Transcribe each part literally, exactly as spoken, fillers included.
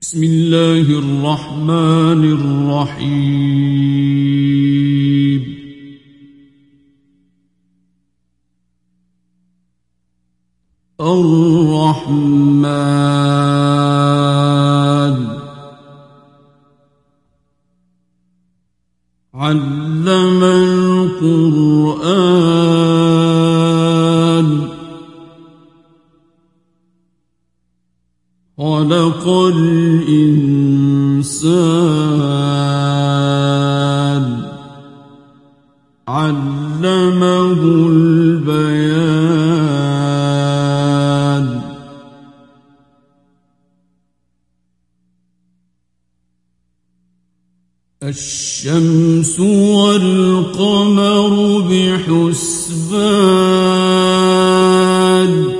بسم الله الرحمن الرحيم الرحمن علم القرآن خلق الإنسان علمه البيان الشمس والقمر بحسبان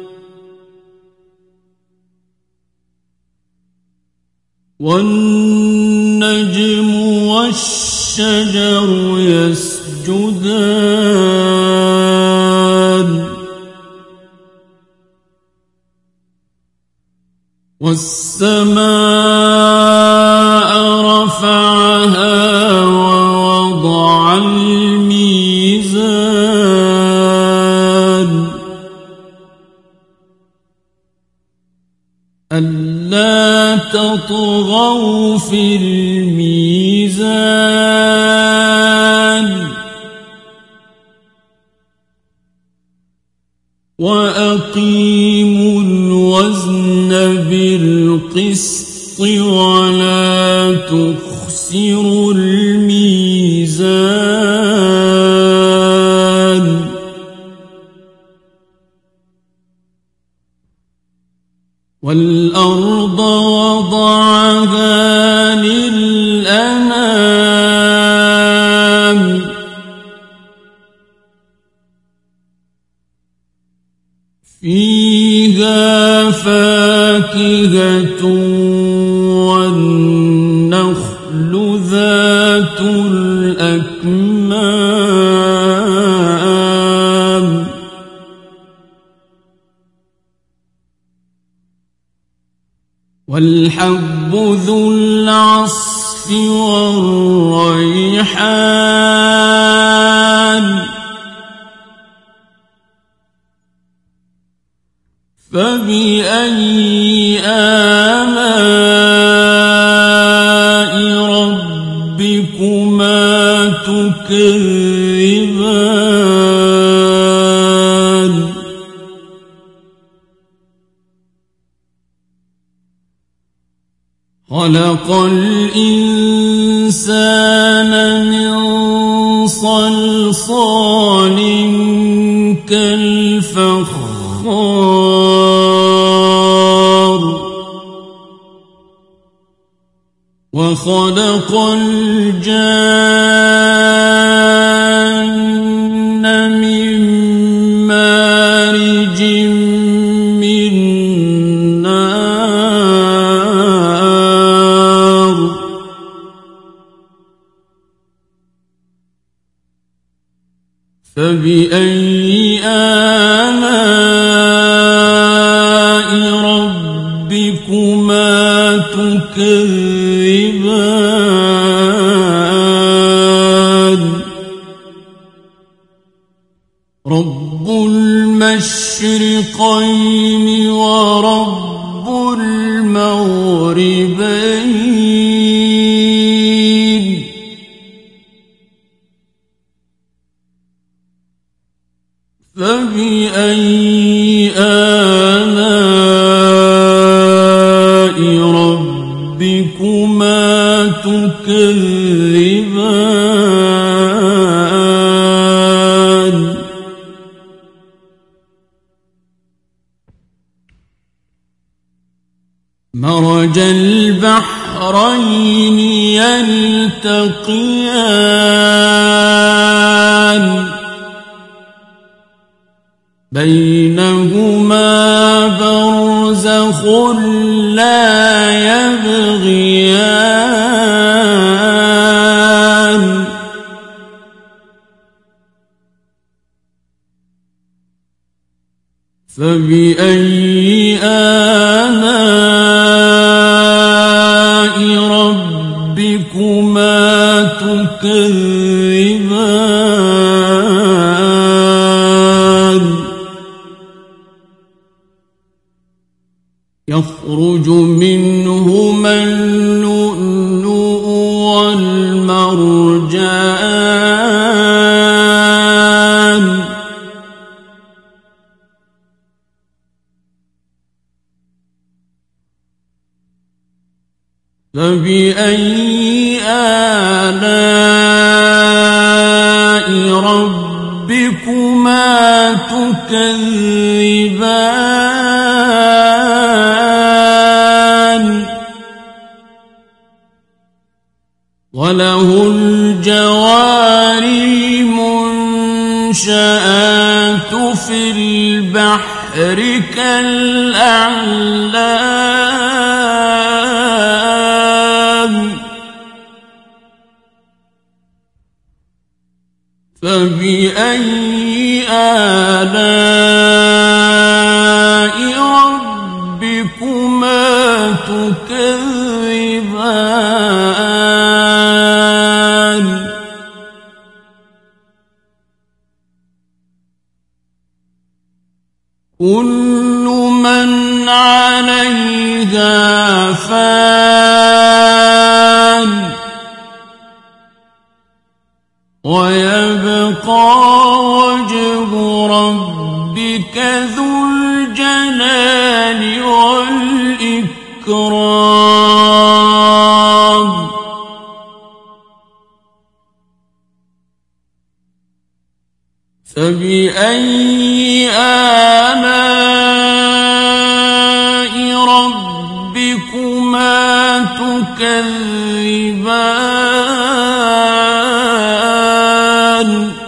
والنجم والشجر يسجدان والسماء رفعها ووضع الميزان ألا تطغوا في الميزان وأقيموا الوزن بالقسط ولا تخسروا الميزان والأرض وضعها للأنام فيها فاكهة والنخل ذات الأكمام والحب ذو العصف والريحان فبأي آلاء ربكما تكذبان خلق الإنسان من صلصال كالفخار وخلق الجان من مارج من نار فبأي آلاء ربكما تكذبان رب المشرقين ورب المغربين فبأي آلاء ربكما تكذبان مرج البحرين يلتقيان بينهما برزخ لا يبغيان فبأي آلاء ربكما تكذبان يخرج منهما اللؤلؤ والمرجان فبأي آلاء ربكما تكذبان وله الجوار المنشآت في البحر كالأعلام فبأي آلاء ربكما تكذبان كل من عليها فان ويبقى وجه ربك ذو الجلال والإكرام فبأي آلاء ربكما تكذبان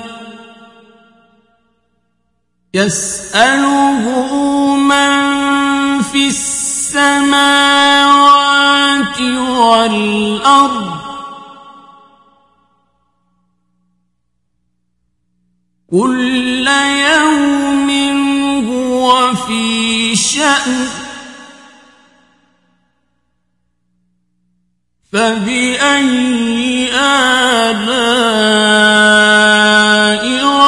يسأله من في السماوات والأرض كل يوم هو في شأن فبأي آلاء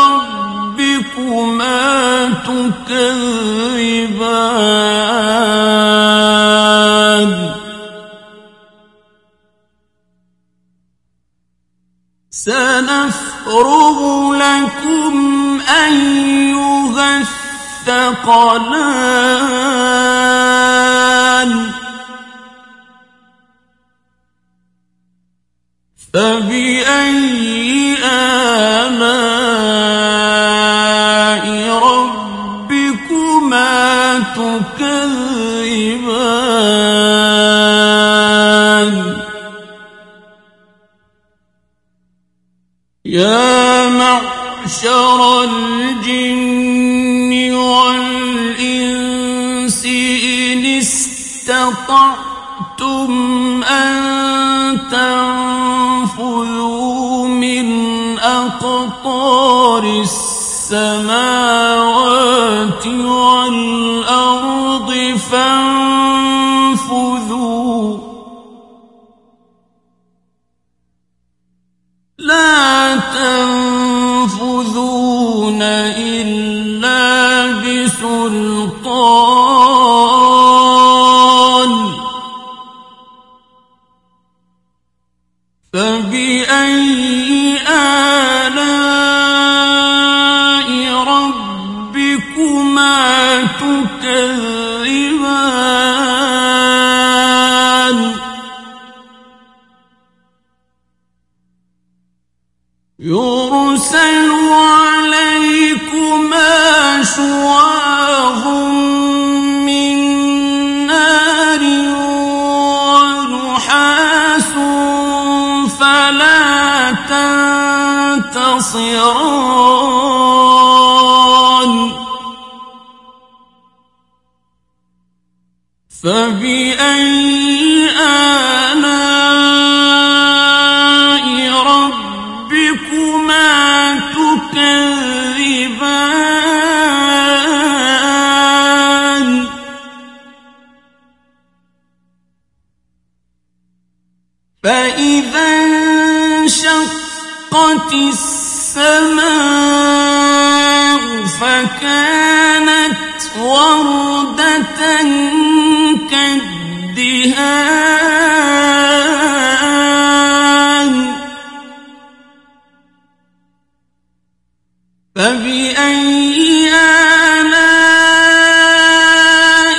ربكما تكذبان سنفرغ لكم أيها الثقلان فبأي آلاء ربكما تكذبان يا معشر الجن والإنس إن استطعتم أن تنفذوا من أقطار السماوات والأرض فانفذوا لا تنفذون إلا بسلطان فبأي آلاء ربكما تكذبان يرسل عليكما شواظ من نار ونحاس فلا تنتصران فبأي آلاء ربكما تكذبان فإذا انشقت السماء فكانت وردة كالدهان فبأي آلاء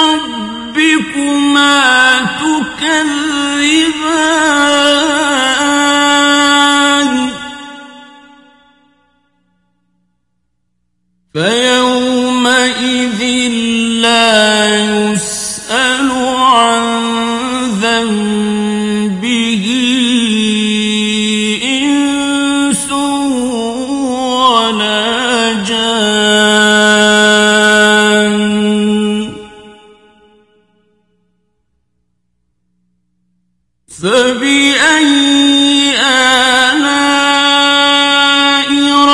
ربكما تكذبان فيومئذ لا يسأل عن ذنبه إنس ولا جان فبأي آلاء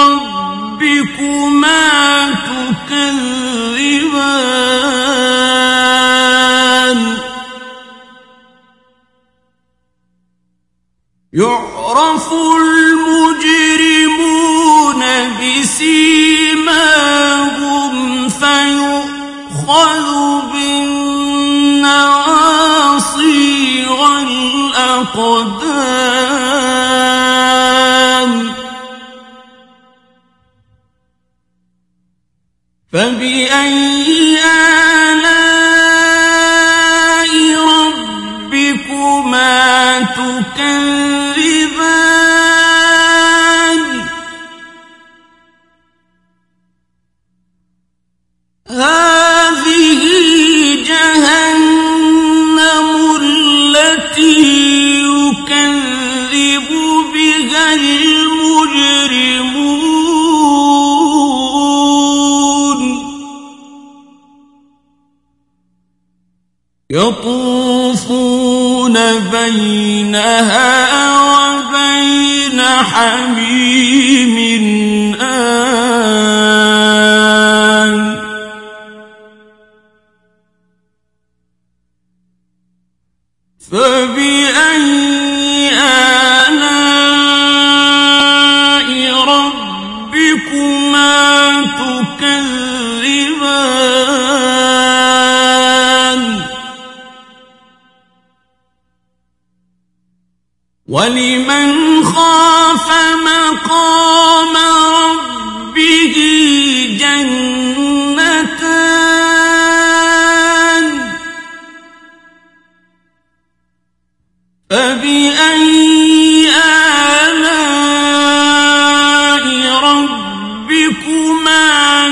ربكما تكذبان يعرف المجرمون بسيماهم فيؤخذ بالنواصي والأقدام فبأي آلاء ربكما تكذبان هذه جهنم التي يكذب بها المجرمون يطوفون بينها وبين حميم آن فبأي آلاء ربكما تكذبان ولمن خاف مقام ربه جنتان فبأي آلاء ربكما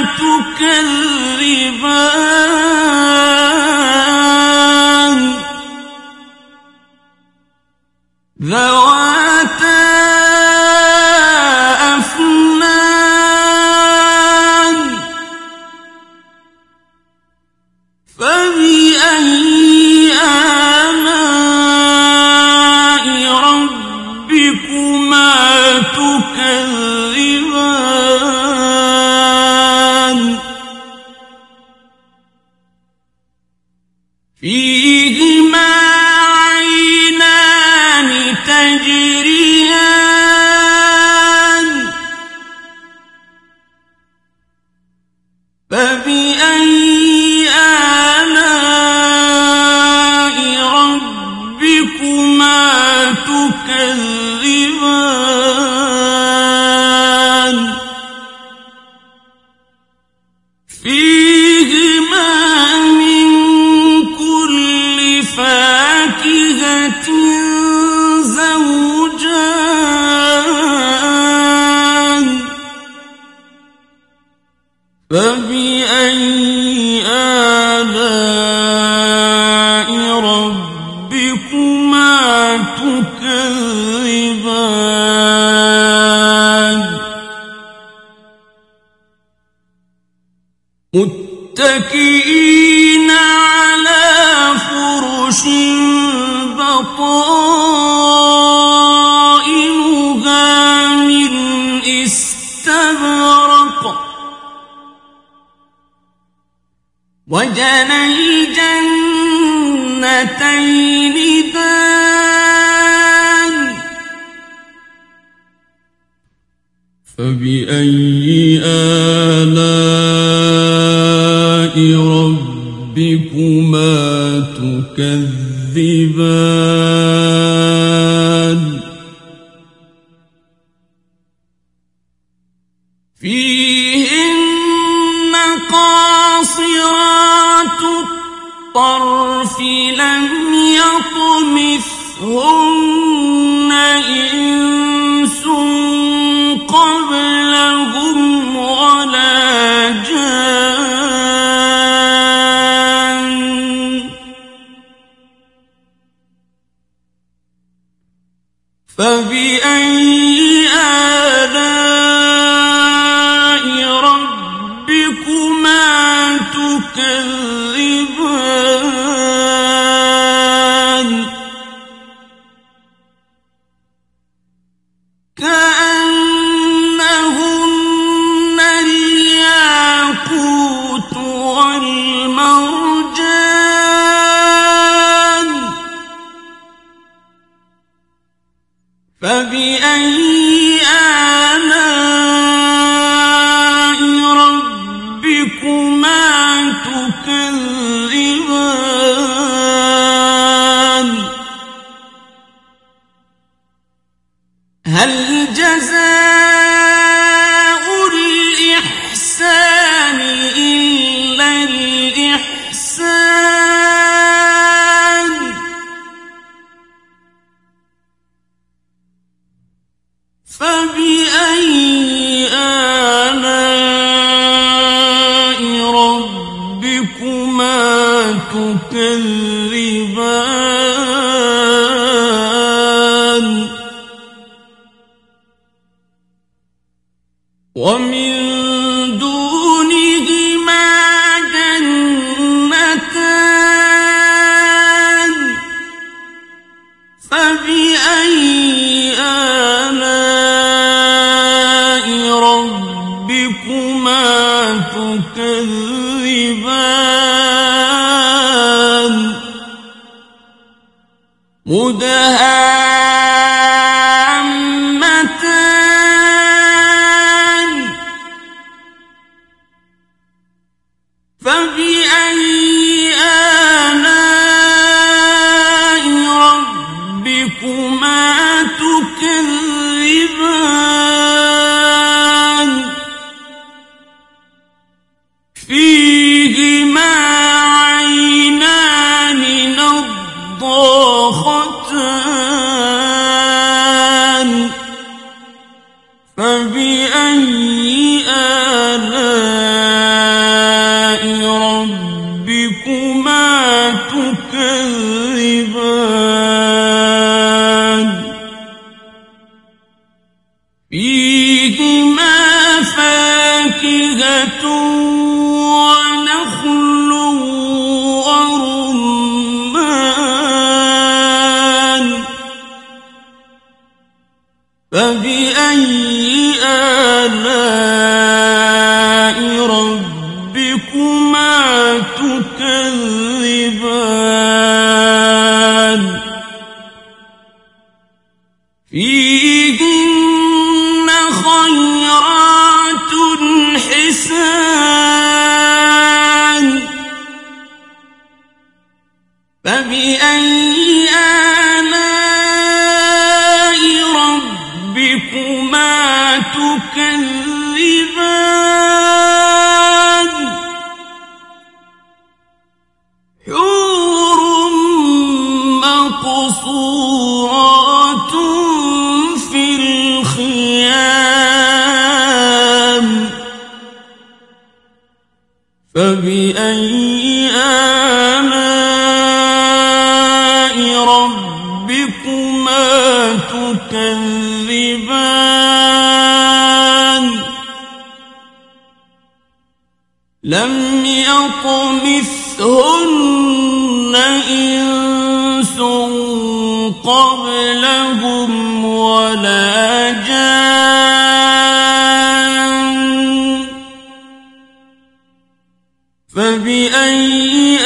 تكذبان ذواتا أفنان فبأي آلاء ربكما تكذبان فيهما عينان تجريان فبأي آلاء ربكما تكذبان فيهما من كل فاكهة زوجان فبأي آلاء ربكما تكذبان متكئين على فرش بطائنها من استبرق وجنى الجنتين دان فبأي آلاء ربكما تكذبان فيهن قاصرات الطرف لم يطمثهن إنس قبلهم ولا جان فبأي آلاء ربكما تكذبان كأنهن الياقوت والمرجان فبأي آلاء ربكما تكذبان هل جزاء الإحسان إلا الإحسان فبأي آلاء ربكما تكذبان ومن دونهما جنتان فبأي آلاء ربكما تكذبان مدهامتان فبأي آلاء ربكما تكذبان فيهما عينان نضاختان فبأي آلاء ربكما تكذبان فيهما فاكهة ونخل ورمان فبأي آلاء ربكما تكذبان فيهن خيرات حسان فبأي آلاء ربكما تكذبان حور مقصورات في الخيام فبأي آلاء ربكما تكذبان لم يطمثهن إنس قبلهم ولا جان فبأي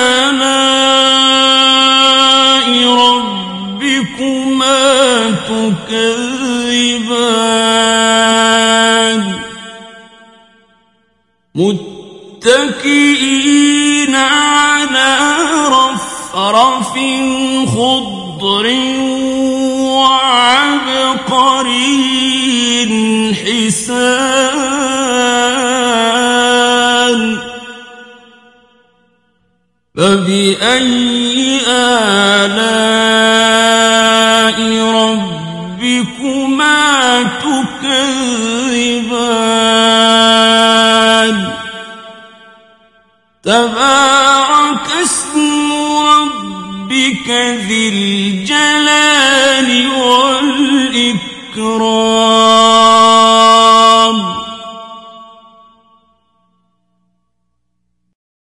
آلاء ربكما تكذبان متكئين على رفرف خضر وعبقري حسان فبأي آلاء ربكما تكذبان تبارك اسم ربك ذي الجلال والإكرام